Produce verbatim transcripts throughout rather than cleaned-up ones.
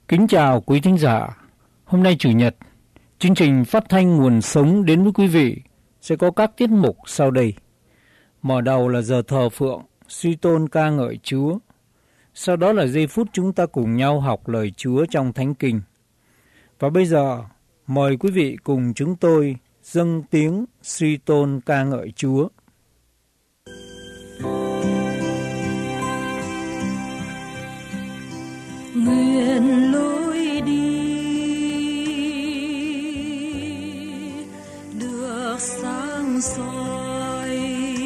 Kính chào quý thính giả. Hôm nay Chủ nhật, chương trình phát thanh Nguồn Sống đến với quý vị sẽ có các tiết mục sau đây. Mở đầu là giờ thờ phượng, suy tôn ca ngợi Chúa. Sau đó là giây phút chúng ta cùng nhau học lời Chúa trong Thánh Kinh. Và bây giờ, mời quý vị cùng chúng tôi dâng tiếng suy tôn ca ngợi Chúa. Nguyện lối đi được sáng soi,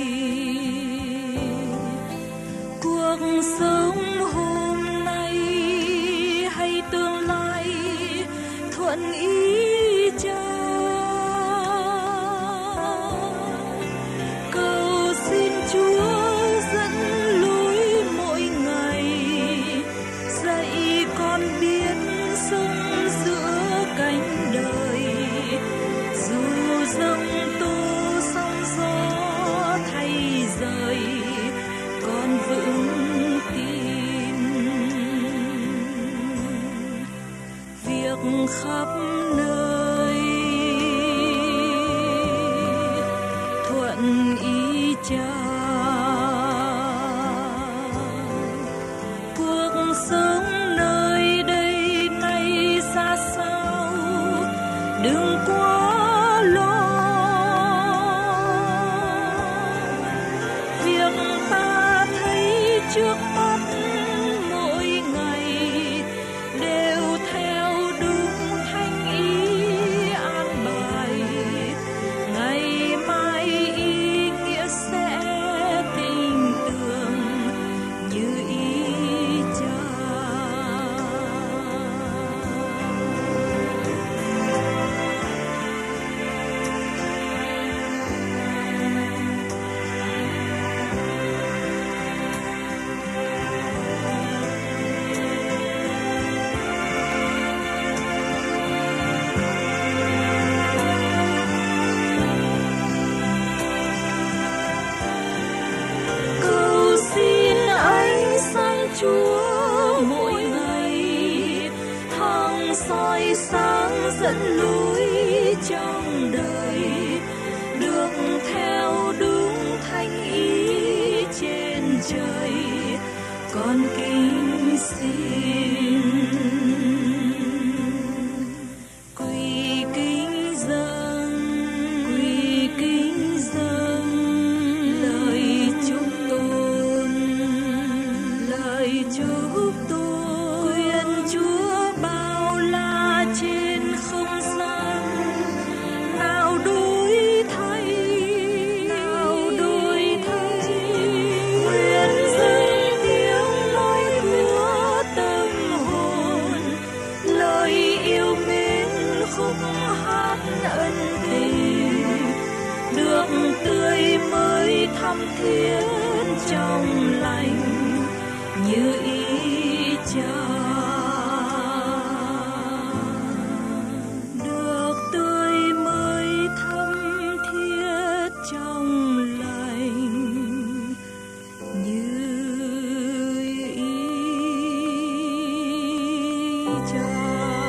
cuộc sống hôm nay hay tương lai thuận ý Cha. Cầu xin Chúa dẫn lối mỗi ngày, dạy con biết sống giữa cánh đời, dù giông tố sóng gió thay rời, con vững tin việc khắp nơi thuận ý Cha. Cuộc sống nơi đây nay xa xao, đừng quá lo. Việc ta thấy trước mắt mỗi ngày đều theo đúng thánh ý an bài. Ngày mai ý nghĩa sẽ tình tưởng như ý Cha. Cầu xin ánh sáng Chúa mỗi ngày thăng soi sáng dẫn lối trong đời, được theo đúng thánh ý trên trời, con kính xin quỳ kính dâng, quỳ kính dâng lời chúc tôn, lời chúc tôn. Nguyện Chúa bao la trên không gian, nào đổi thay, nào đổi thay. Nguyện dâng tiếng nói của tâm hồn, lời yêu mến khúc hát ân tình, được tươi mới thắm thiết trong lành như ý Cha. Được tươi mới thắm thiết trong lành như ý Cha.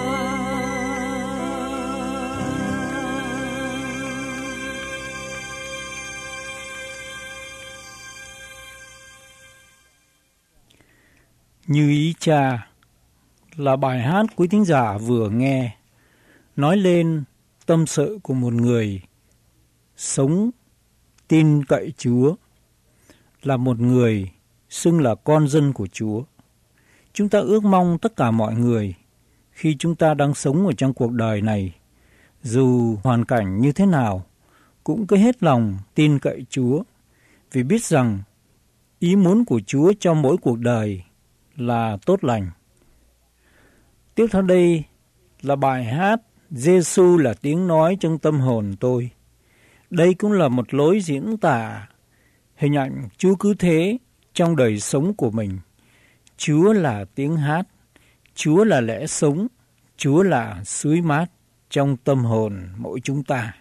Như ý Cha là bài hát quý thính giả vừa nghe, nói lên tâm sự của một người sống tin cậy Chúa, là một người xưng là con dân của Chúa. Chúng ta ước mong tất cả mọi người khi chúng ta đang sống ở trong cuộc đời này, dù hoàn cảnh như thế nào, cũng cứ hết lòng tin cậy Chúa, vì biết rằng ý muốn của Chúa cho mỗi cuộc đời là tốt lành. Tiếp theo đây là bài hát Giê-xu là tiếng nói trong tâm hồn tôi. Đây cũng là một lối diễn tả hình ảnh Chúa cứ thế trong đời sống của mình. Chúa là tiếng hát, Chúa là lẽ sống, Chúa là suối mát trong tâm hồn mỗi chúng ta.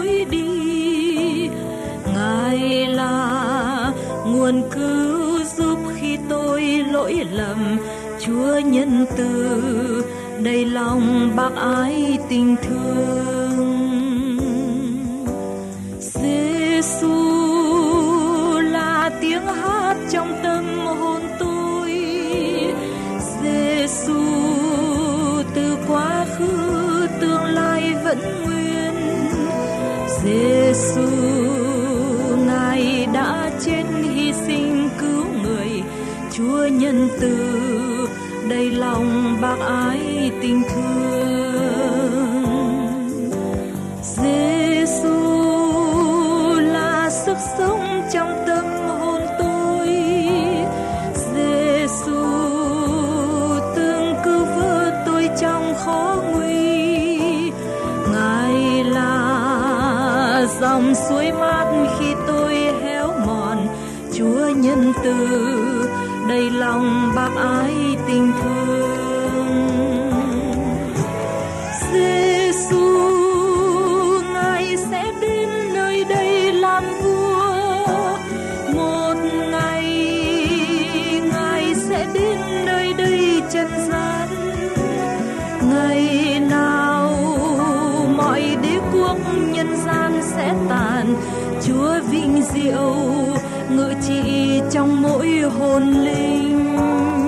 lối đi. Ngài là nguồn cứu giúp khi tôi lỗi lầm, Chúa nhân từ đầy lòng bác ái tình thương. Giê-xu là tiếng hát trong tâm hồn tôi. Giê-xu từ quá khứ tương lai vẫn nguyên. Giê-xu Ngài đã chết hy sinh cứu người, Chúa nhân từ đầy lòng bác ái tình thương. Giê-xu là sức sống trong tâm hồn tôi. Giê-xu từng cứu vớt tôi trong khó nguy. Ngài là dòng suối mát khi tôi héo mòn, Chúa nhân từ đầy lòng bác ái tình thương. Giê-xu Ngài sẽ đến nơi đây làm vua. Một ngày Ngài sẽ đến nơi đây trần gian. Ngày nào mọi đế quốc nhân gian sẽ tàn, Chúa vinh diệu ngự trị trong mỗi hồn linh.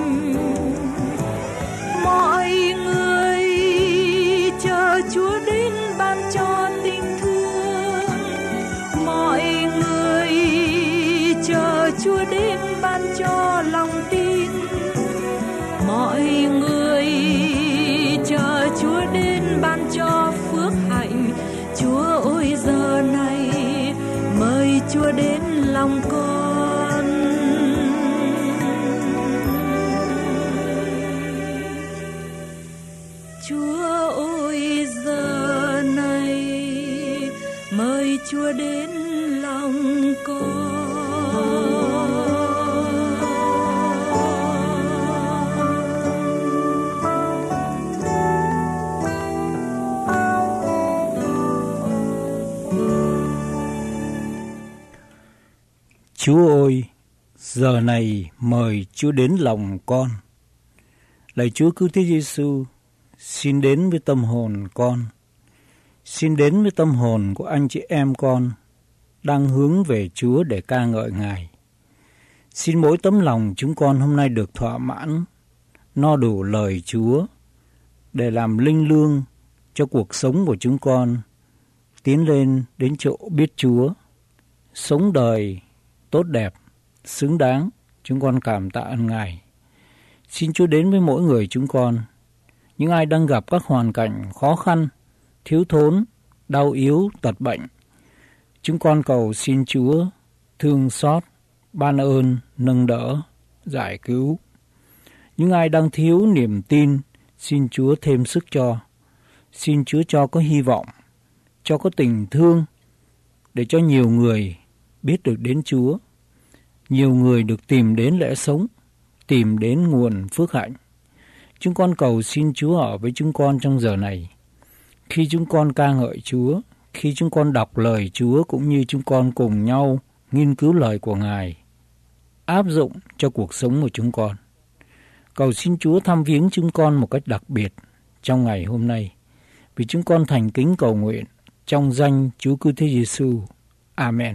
Mọi người chờ Chúa đến ban cho tình thương. Mọi người chờ Chúa đến ban cho lòng tin. Mọi người chờ Chúa đến ban cho phước hạnh. Chúa ơi giờ này mời Chúa đến lòng con. Chúa ơi giờ này mời Chúa đến lòng con. Chúa ơi, giờ này mời Chúa đến lòng con. Lạy Chúa cứu thế Giêsu, xin đến với tâm hồn con. Xin đến với tâm hồn của anh chị em con đang hướng về Chúa để ca ngợi Ngài. Xin mỗi tấm lòng chúng con hôm nay được thỏa mãn, no đủ lời Chúa để làm linh lương cho cuộc sống của chúng con tiến lên đến chỗ biết Chúa, sống đời tốt đẹp, xứng đáng. Chúng con cảm tạ ơn Ngài. Xin Chúa đến với mỗi người chúng con, những ai đang gặp các hoàn cảnh khó khăn, thiếu thốn, đau yếu, tật bệnh. Chúng con cầu xin Chúa thương xót, ban ơn, nâng đỡ, giải cứu. Những ai đang thiếu niềm tin, xin Chúa thêm sức cho. Xin Chúa cho có hy vọng, cho có tình thương, để cho nhiều người biết được đến Chúa. Nhiều người được tìm đến lẽ sống, tìm đến nguồn phước hạnh. Chúng con cầu xin Chúa ở với chúng con trong giờ này. Khi chúng con ca ngợi Chúa, khi chúng con đọc lời Chúa cũng như chúng con cùng nhau nghiên cứu lời của Ngài, áp dụng cho cuộc sống của chúng con. Cầu xin Chúa thăm viếng chúng con một cách đặc biệt trong ngày hôm nay. Vì chúng con thành kính cầu nguyện trong danh Chúa cứu thế Giêsu. Amen.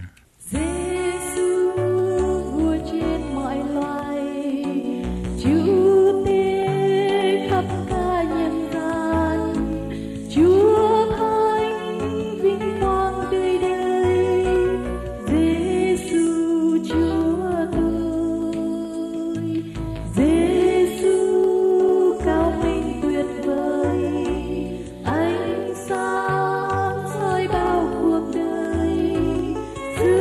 Hãy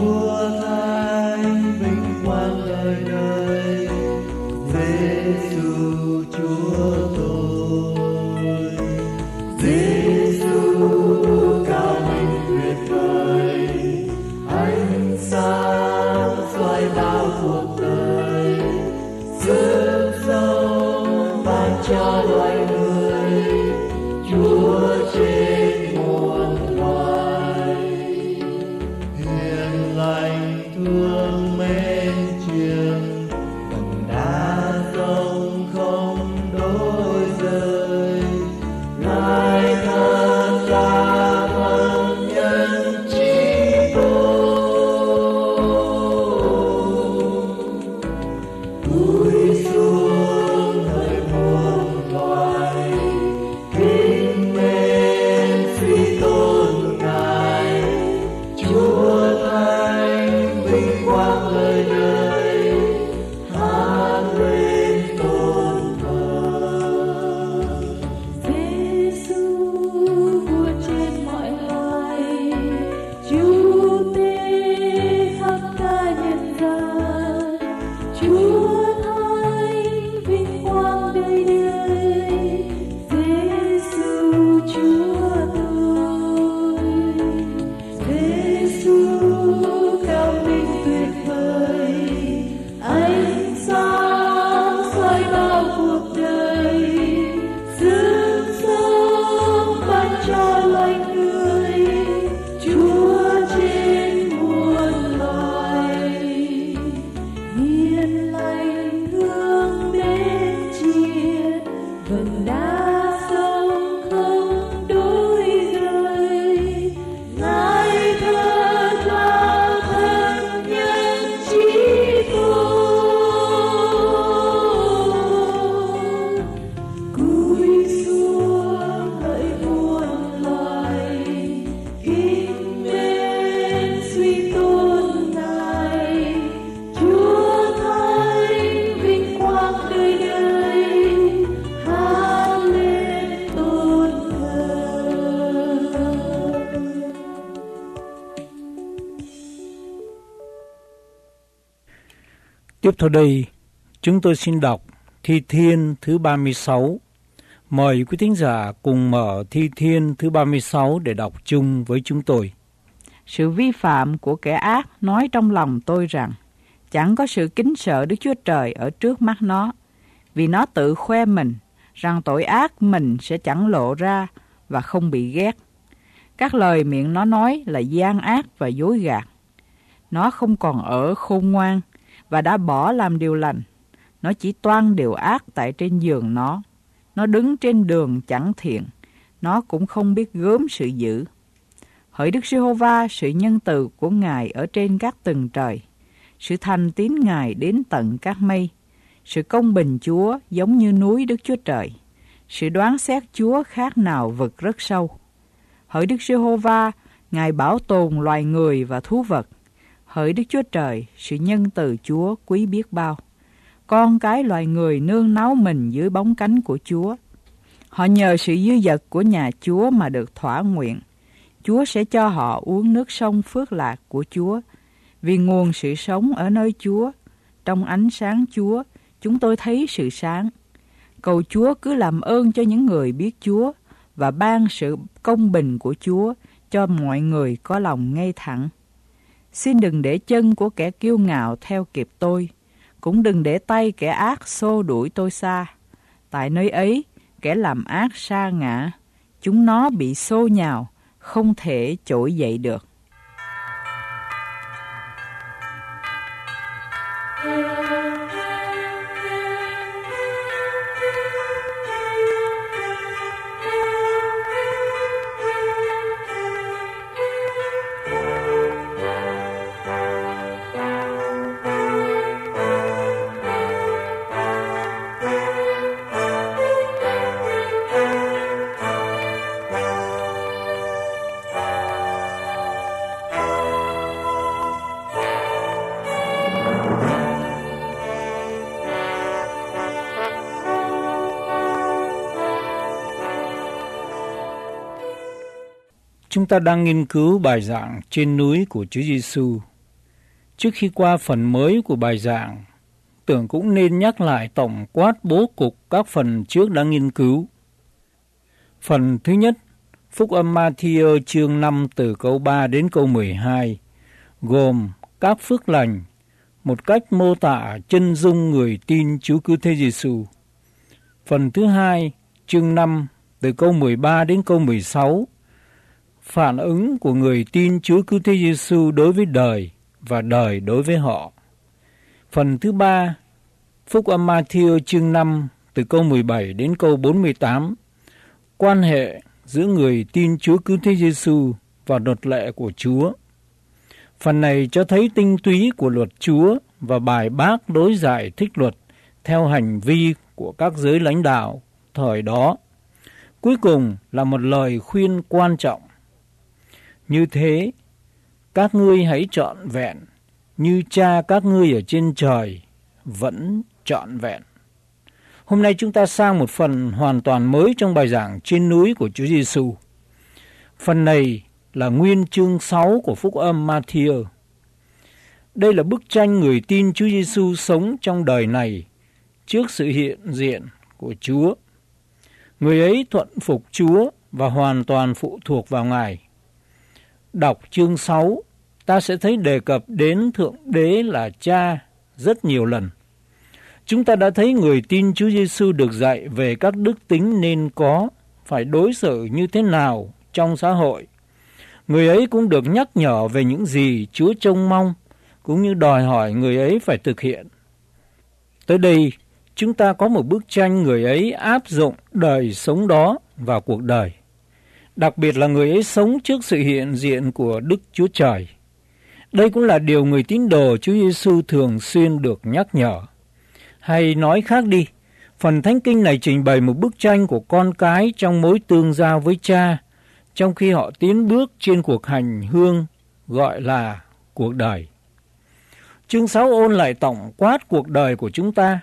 Chúa Thánh vinh quang đời đời. Giêsu Chúa tôi, Giêsu cao vinh tuyệt vời, ánh sáng soi bao cuộc đời, sức sống ban cho loài người, Chúa trên muôn loài. Hiền lành thương mến chiêng, vầng đá sông không đôi rời, Ngài thật là thân nhân chí tôn. Cúi xuống hỡi muôn loài, kính mến suy tôn Ngài, Chúa Thánh vinh quang đời đời, hát lên tôn thờ. Giêsu vua trên mọi loài, Chúa tê khắp cả nhân gian, Chúa Thánh vinh quang đời đời. Giêsu Chúa tôi, Giêsu cao vinh tuyệt vời, ánh sáng soi bao cuộc đời, sức sống ban cho loài người, Chúa trên muôn loài. Hiền lành thương mến chiết, vầng đá sông không đôi rời, Ngài thật là thân nhân chí tôn. Cúi xuống hỡi muôn loài, kính mến suy tôn Ngài, Chúa Thánh vinh quang đời đời, hát lên tôn thờ. Tiếp theo đây, chúng tôi xin đọc Thi Thiên thứ ba mươi sáu. Mời quý thính giả cùng mở Thi Thiên thứ ba mươi sáu để đọc chung với chúng tôi. Sự vi phạm của kẻ ác nói trong lòng tôi rằng chẳng có sự kính sợ Đức Chúa Trời ở trước mắt nó, vì nó tự khoe mình rằng tội ác mình sẽ chẳng lộ ra và không bị ghét. Các lời miệng nó nói là gian ác và dối gạt. Nó không còn ở khôn ngoan và đã bỏ làm điều lành. Nó chỉ toan điều ác tại trên giường nó. Nó đứng trên đường chẳng thiện. Nó cũng không biết gớm sự dữ. Hỡi Đức Giê-hô-va, sự nhân từ của Ngài ở trên các tầng trời, sự thành tín Ngài đến tận các mây. Sự công bình Chúa giống như núi Đức Chúa Trời, sự đoán xét Chúa khác nào vực rất sâu. Hỡi Đức Giê-hô-va, Ngài bảo tồn loài người và thú vật. Hỡi Đức Chúa Trời, sự nhân từ Chúa quý biết bao. Con cái loài người nương náu mình dưới bóng cánh của Chúa. Họ nhờ sự dư dật của nhà Chúa mà được thỏa nguyện. Chúa sẽ cho họ uống nước sông phước lạc của Chúa, vì nguồn sự sống ở nơi Chúa. Trong ánh sáng Chúa, chúng tôi thấy sự sáng. Cầu Chúa cứ làm ơn cho những người biết Chúa và ban sự công bình của Chúa cho mọi người có lòng ngay thẳng. Xin đừng để chân của kẻ kiêu ngạo theo kịp tôi, cũng đừng để tay kẻ ác xô đuổi tôi xa. Tại nơi ấy, kẻ làm ác sa ngã, chúng nó bị xô nhào, không thể trỗi dậy được. Chúng ta đang nghiên cứu bài giảng trên núi của Chúa Giêsu Trước khi qua phần mới của bài giảng, tưởng cũng nên nhắc lại tổng quát bố cục các phần trước đã nghiên cứu. Phần thứ nhất, Phúc âm Ma-thi-ơ chương năm từ câu ba đến câu mười hai, gồm các phước lành, một cách mô tả chân dung người tin Chúa Cứu Thế Giêsu. Phần thứ hai, chương năm từ câu mười ba đến câu mười sáu, phản ứng của người tin Chúa Cứu Thế Giêsu đối với đời và đời đối với họ. Phần thứ ba, Phúc âm Ma-thi-ơ chương năm từ câu mười bảy đến câu bốn mươi tám, quan hệ giữa người tin Chúa Cứu Thế Giêsu và luật lệ của Chúa. Phần này cho thấy tinh túy của luật Chúa và bài bác đối giải thích luật theo hành vi của các giới lãnh đạo thời đó. Cuối cùng là một lời khuyên quan trọng. Như thế, các ngươi hãy trọn vẹn như Cha các ngươi ở trên trời vẫn trọn vẹn. Hôm nay chúng ta sang một phần hoàn toàn mới trong bài giảng trên núi của Chúa Giêsu. Phần này là nguyên chương sáu của Phúc âm Ma-thi-ơ. Đây là bức tranh người tin Chúa Giêsu sống trong đời này trước sự hiện diện của Chúa. Người ấy thuận phục Chúa và hoàn toàn phụ thuộc vào Ngài. Đọc chương sáu, ta sẽ thấy đề cập đến Thượng Đế là Cha rất nhiều lần. Chúng ta đã thấy người tin Chúa Giêsu được dạy về các đức tính nên có, phải đối xử như thế nào trong xã hội. Người ấy cũng được nhắc nhở về những gì Chúa trông mong, cũng như đòi hỏi người ấy phải thực hiện. Tới đây, chúng ta có một bức tranh người ấy áp dụng đời sống đó vào cuộc đời. Đặc biệt là người ấy sống trước sự hiện diện của Đức Chúa Trời. Đây cũng là điều người tín đồ Chúa Giêsu thường xuyên được nhắc nhở. Hay nói khác đi, phần Thánh Kinh này trình bày một bức tranh của con cái trong mối tương giao với Cha, trong khi họ tiến bước trên cuộc hành hương gọi là cuộc đời. Chương sáu ôn lại tổng quát cuộc đời của chúng ta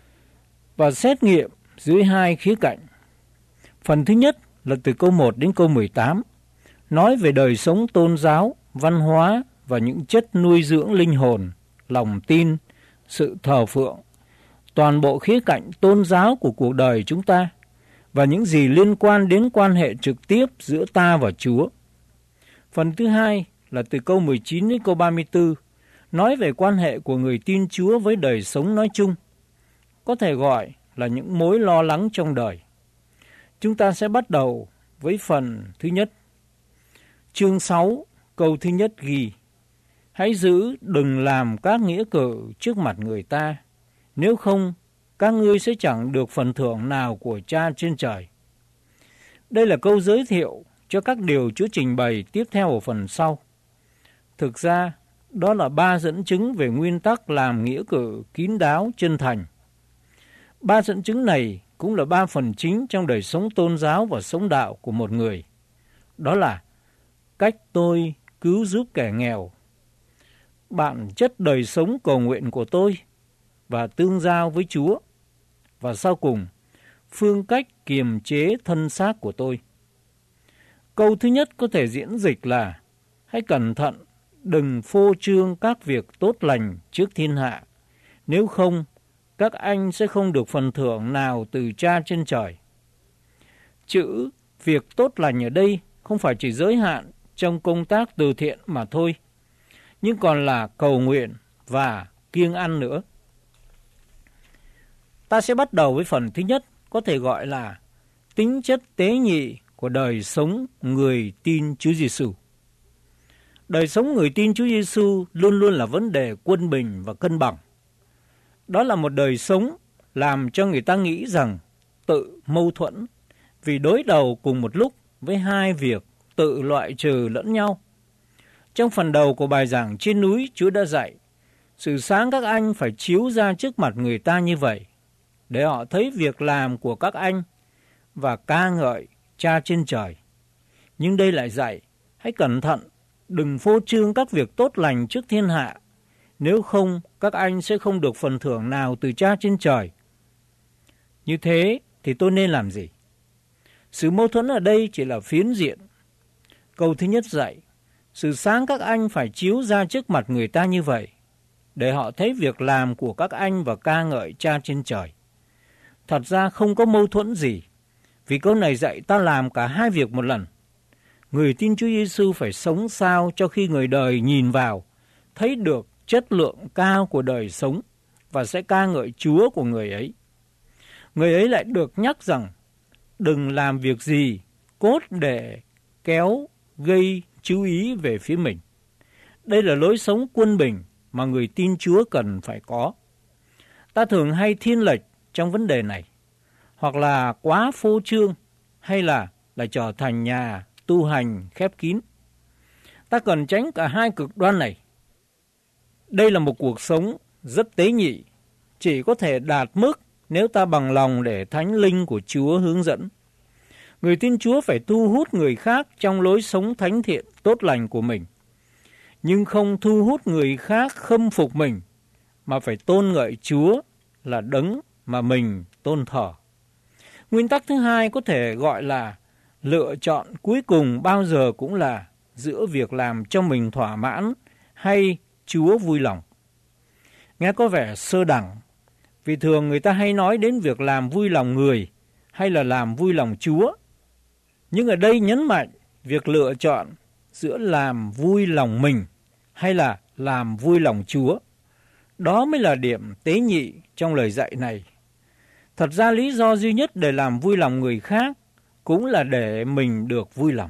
và xét nghiệm dưới hai khía cạnh. Phần thứ nhất là từ câu một đến câu mười tám, nói về đời sống tôn giáo, văn hóa và những chất nuôi dưỡng linh hồn, lòng tin, sự thờ phượng, toàn bộ khía cạnh tôn giáo của cuộc đời chúng ta và những gì liên quan đến quan hệ trực tiếp giữa ta và Chúa. Phần thứ hai là từ câu mười chín đến câu ba mươi tư, nói về quan hệ của người tin Chúa với đời sống nói chung, có thể gọi là những mối lo lắng trong đời. Chúng ta sẽ bắt đầu với phần thứ nhất. Chương sáu, câu thứ nhất ghi: hãy giữ đừng làm các nghĩa cử trước mặt người ta, nếu không các ngươi sẽ chẳng được phần thưởng nào của Cha trên trời. Đây là câu giới thiệu cho các điều Chúa trình bày tiếp theo ở phần sau. Thực ra, đó là ba dẫn chứng về nguyên tắc làm nghĩa cử kín đáo, chân thành. Ba dẫn chứng này cũng là ba phần chính trong đời sống tôn giáo và sống đạo của một người. Đó là cách tôi cứu giúp kẻ nghèo, bản chất đời sống cầu nguyện của tôi và tương giao với Chúa, và sau cùng, phương cách kiềm chế thân xác của tôi. Câu thứ nhất có thể diễn dịch là: hãy cẩn thận, đừng phô trương các việc tốt lành trước thiên hạ, nếu không, các anh sẽ không được phần thưởng nào từ Cha trên trời. Chữ việc tốt lành ở đây không phải chỉ giới hạn trong công tác từ thiện mà thôi, nhưng còn là cầu nguyện và kiêng ăn nữa. Ta sẽ bắt đầu với phần thứ nhất, có thể gọi là tính chất tế nhị của đời sống người tin Chúa Giêsu. Đời sống người tin Chúa Giêsu luôn luôn là vấn đề quân bình và cân bằng. Đó là một đời sống làm cho người ta nghĩ rằng tự mâu thuẫn, vì đối đầu cùng một lúc với hai việc tự loại trừ lẫn nhau. Trong phần đầu của bài giảng trên núi, Chúa đã dạy sự sáng các anh phải chiếu ra trước mặt người ta như vậy, để họ thấy việc làm của các anh và ca ngợi Cha trên trời. Nhưng đây lại dạy hãy cẩn thận, đừng phô trương các việc tốt lành trước thiên hạ, nếu không các anh sẽ không được phần thưởng nào từ Cha trên trời. Như thế thì tôi nên làm gì? Sự mâu thuẫn ở đây chỉ là phiến diện. Câu thứ nhất dạy sự sáng các anh phải chiếu ra trước mặt người ta như vậy, để họ thấy việc làm của các anh và ca ngợi Cha trên trời. Thật ra không có mâu thuẫn gì, vì câu này dạy ta làm cả hai việc một lần. Người tin Chúa Giêsu phải sống sao cho khi người đời nhìn vào, thấy được chất lượng cao của đời sống và sẽ ca ngợi Chúa của người ấy. Người ấy lại được nhắc rằng đừng làm việc gì cốt để kéo, gây chú ý về phía mình. Đây là lối sống quân bình mà người tin Chúa cần phải có. Ta thường hay thiên lệch trong vấn đề này, hoặc là quá phô trương, hay là lại trở thành nhà tu hành khép kín. Ta cần tránh cả hai cực đoan này. Đây là một cuộc sống rất tế nhị, chỉ có thể đạt mức nếu ta bằng lòng để Thánh Linh của Chúa hướng dẫn. Người tin Chúa phải thu hút người khác trong lối sống thánh thiện tốt lành của mình, nhưng không thu hút người khác khâm phục mình, mà phải tôn ngợi Chúa là đấng mà mình tôn thờ. Nguyên tắc thứ hai có thể gọi là lựa chọn cuối cùng bao giờ cũng là giữa việc làm cho mình thỏa mãn hay Chúa vui lòng. Nghe có vẻ sơ đẳng, vì thường người ta hay nói đến việc làm vui lòng người hay là làm vui lòng Chúa. Nhưng ở đây nhấn mạnh việc lựa chọn giữa làm vui lòng mình hay là làm vui lòng Chúa. Đó mới là điểm tế nhị trong lời dạy này. Thật ra lý do duy nhất để làm vui lòng người khác cũng là để mình được vui lòng.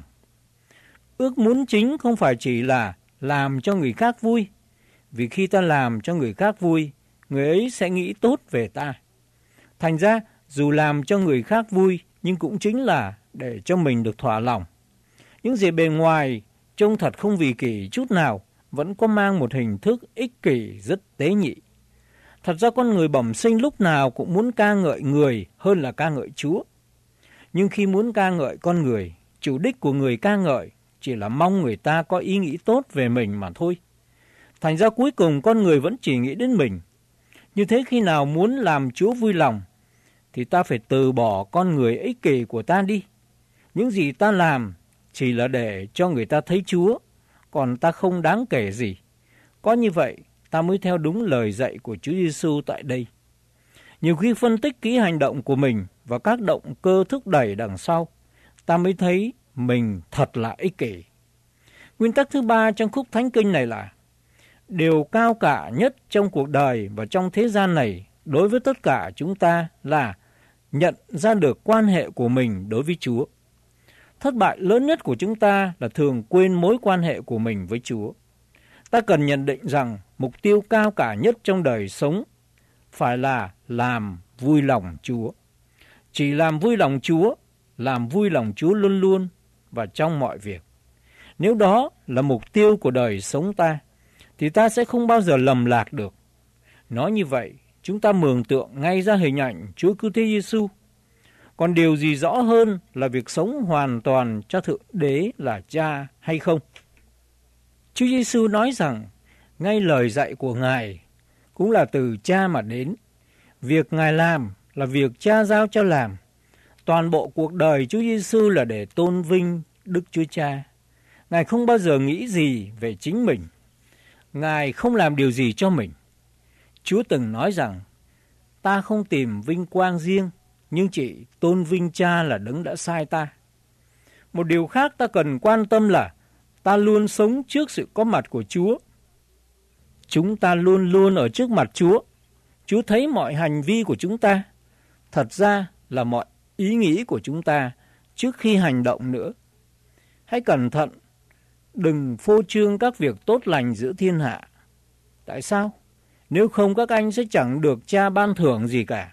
Ước muốn chính không phải chỉ là làm cho người khác vui, vì khi ta làm cho người khác vui, người ấy sẽ nghĩ tốt về ta. Thành ra, dù làm cho người khác vui, nhưng cũng chính là để cho mình được thỏa lòng. Những gì bề ngoài trông thật không vì kỷ chút nào, vẫn có mang một hình thức ích kỷ rất tế nhị. Thật ra con người bẩm sinh lúc nào cũng muốn ca ngợi người hơn là ca ngợi Chúa. Nhưng khi muốn ca ngợi con người, chủ đích của người ca ngợi chỉ là mong người ta có ý nghĩ tốt về mình mà thôi. Thành ra cuối cùng con người vẫn chỉ nghĩ đến mình. Như thế khi nào muốn làm Chúa vui lòng, thì ta phải từ bỏ con người ích kỷ của ta đi. Những gì ta làm chỉ là để cho người ta thấy Chúa, còn ta không đáng kể gì. Có như vậy, ta mới theo đúng lời dạy của Chúa Giêsu tại đây. Nhiều khi phân tích kỹ hành động của mình và các động cơ thúc đẩy đằng sau, ta mới thấy mình thật là ích kỷ. Nguyên tắc thứ ba trong khúc thánh kinh này là điều cao cả nhất trong cuộc đời và trong thế gian này đối với tất cả chúng ta là nhận ra được quan hệ của mình đối với Chúa. Thất bại lớn nhất của chúng ta là thường quên mối quan hệ của mình với Chúa. Ta cần nhận định rằng mục tiêu cao cả nhất trong đời sống phải là làm vui lòng Chúa. Chỉ làm vui lòng Chúa, làm vui lòng Chúa luôn luôn và trong mọi việc. Nếu đó là mục tiêu của đời sống ta, thì ta sẽ không bao giờ lầm lạc được. Nói như vậy, chúng ta mường tượng ngay ra hình ảnh Chúa Cứu Thế Giêsu. Còn điều gì rõ hơn là việc sống hoàn toàn cho Thượng Đế là Cha hay không? Chúa Giêsu nói rằng, ngay lời dạy của Ngài cũng là từ Cha mà đến. Việc Ngài làm là việc Cha giao cho làm. Toàn bộ cuộc đời Chúa Giêsu là để tôn vinh Đức Chúa Cha. Ngài không bao giờ nghĩ gì về chính mình. Ngài không làm điều gì cho mình. Chúa từng nói rằng, ta không tìm vinh quang riêng, nhưng chỉ tôn vinh Cha là đấng đã sai ta. Một điều khác ta cần quan tâm là ta luôn sống trước sự có mặt của Chúa. Chúng ta luôn luôn ở trước mặt Chúa. Chúa thấy mọi hành vi của chúng ta. Thật ra là mọi ý nghĩ của chúng ta trước khi hành động nữa. Hãy cẩn thận, đừng phô trương các việc tốt lành giữa thiên hạ. Tại sao? Nếu không các anh sẽ chẳng được Cha ban thưởng gì cả.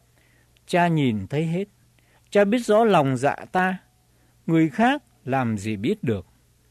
Cha nhìn thấy hết. Cha biết rõ lòng dạ ta. Người khác làm gì biết được.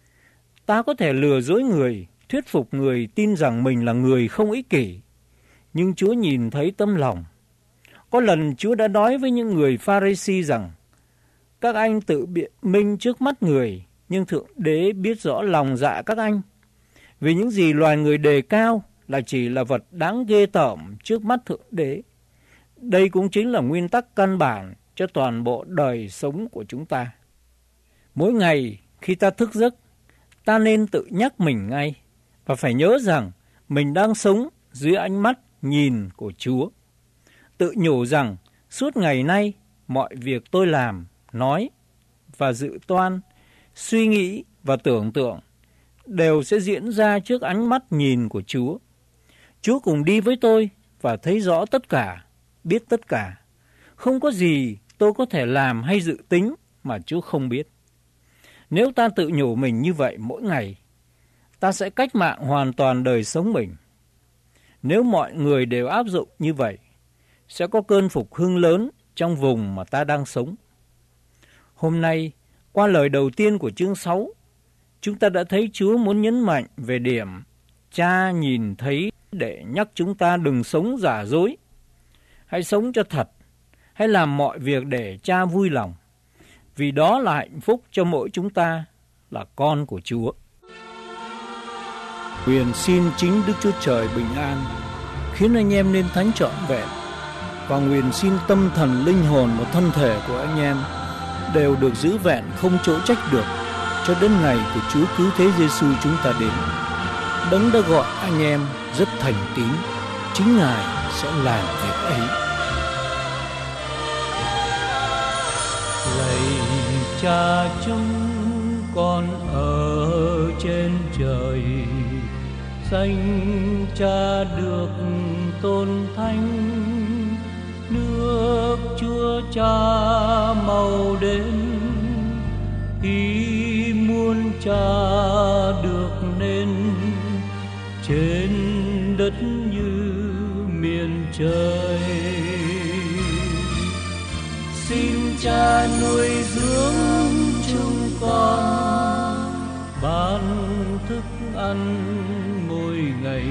Ta có thể lừa dối người, thuyết phục người tin rằng mình là người không ích kỷ. Nhưng Chúa nhìn thấy tấm lòng. Có lần Chúa đã nói với những người Pha-ri-si rằng, các anh tự biện minh trước mắt người, nhưng Thượng Đế biết rõ lòng dạ các anh. Vì những gì loài người đề cao là chỉ là vật đáng ghê tởm trước mắt Thượng Đế. Đây cũng chính là nguyên tắc căn bản cho toàn bộ đời sống của chúng ta. Mỗi ngày khi ta thức giấc, ta nên tự nhắc mình ngay và phải nhớ rằng mình đang sống dưới ánh mắt nhìn của Chúa. Tự nhủ rằng suốt ngày nay mọi việc tôi làm, nói và dự toan, suy nghĩ và tưởng tượng đều sẽ diễn ra trước ánh mắt nhìn của Chúa. Chúa cùng đi với tôi và thấy rõ tất cả, biết tất cả. Không có gì tôi có thể làm hay dự tính mà Chúa không biết. Nếu ta tự nhủ mình như vậy mỗi ngày, ta sẽ cách mạng hoàn toàn đời sống mình. Nếu mọi người đều áp dụng như vậy, sẽ có cơn phục hưng lớn trong vùng mà ta đang sống. Hôm nay, qua lời đầu tiên của chương sáu, chúng ta đã thấy Chúa muốn nhấn mạnh về điểm Cha nhìn thấy để nhắc chúng ta đừng sống giả dối. Hãy sống cho thật, hãy làm mọi việc để Cha vui lòng, vì đó là hạnh phúc cho mỗi chúng ta là con của Chúa. Nguyện xin chính Đức Chúa Trời bình an, khiến anh em nên thánh trọn vẹn, và nguyện xin tâm thần, linh hồn và thân thể của anh em đều được giữ vẹn không chỗ trách được, cho đến ngày của Chúa Cứu Thế Giêsu chúng ta đến. Đấng đã gọi anh em rất thành tín, chính Ngài sẽ làm việc ấy. Lạy Cha chúng con ở trên trời, danh Cha được tôn thánh, nước Chúa Cha mau đến, ý muốn Cha được nên trên đất như miền trời. Xin Cha nuôi dưỡng chúng con, ban thức ăn mỗi ngày,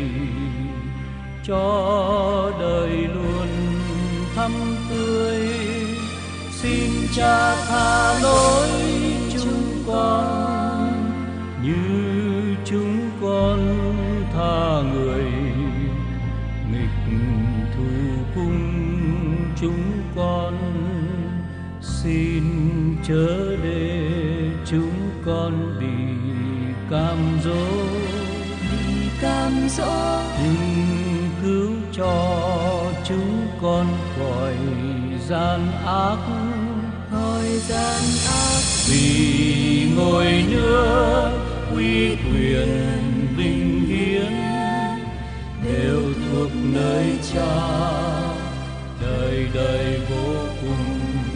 cho đời luôn thắm tươi. Xin Cha tha lỗi chúng con như chúng con tha người nghịch thù cùng chúng con. Xin chớ để chúng con bị cam dỗ, bị cam dỗ, nhưng cứu cho chúng con khỏi gian ác, khỏi gian ác. Vì ngôi nước uy quyền vinh hiển đều thuộc nơi Cha, đời đời vô cùng.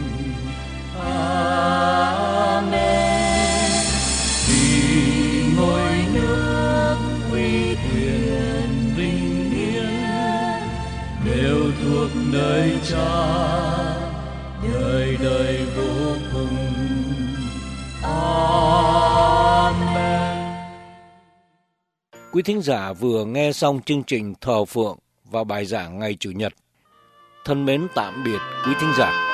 Amen. Vì ngôi nước uy quyền vinh hiển đều thuộc nơi Cha, đời đời vô cùng. Amen. Quý thính giả vừa nghe xong chương trình Thờ Phượng và bài giảng ngày Chủ nhật. Thân mến tạm biệt quý thính giả.